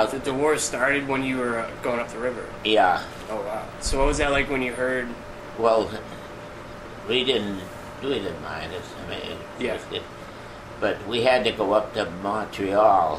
Well, the war started when you were going up the river. yeah. Oh wow! So what was that like when you heard? Well, we didn't mind it. I mean, Yeah. but we had to go up to Montreal.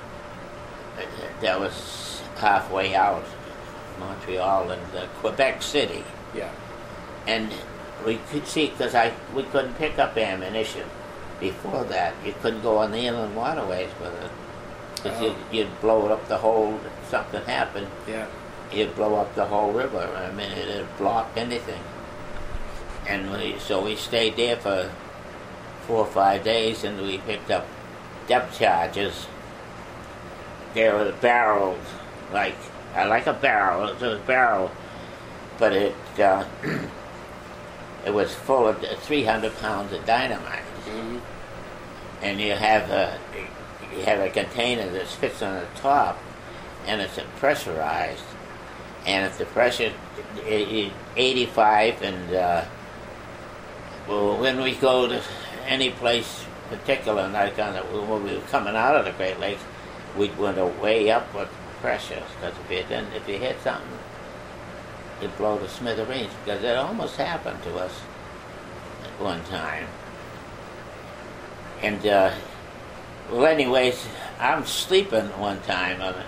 That was halfway out, Montreal and Quebec City, Yeah. and we could see because we couldn't pick up ammunition before that. You couldn't go on the inland waterways with it because you'd blow up the whole. If something happened, Yeah. you'd blow up the whole river. I mean, it'd block anything. And so we stayed there for 4 or 5 days, and we picked up depth charges. They were barreled, like a barrel. It was a barrel, but it was full of 300 pounds of dynamite. Mm-hmm. And you have a container that fits on the top, and it's pressurized. And if the pressure is 85, and well, when we go to any place particular, like when we were coming out of the Great Lakes, we'd want to weigh up what pressure, because if you hit something, you'd blow the smithereens. Because it almost happened to us at one time. And well, anyways, I'm sleeping one time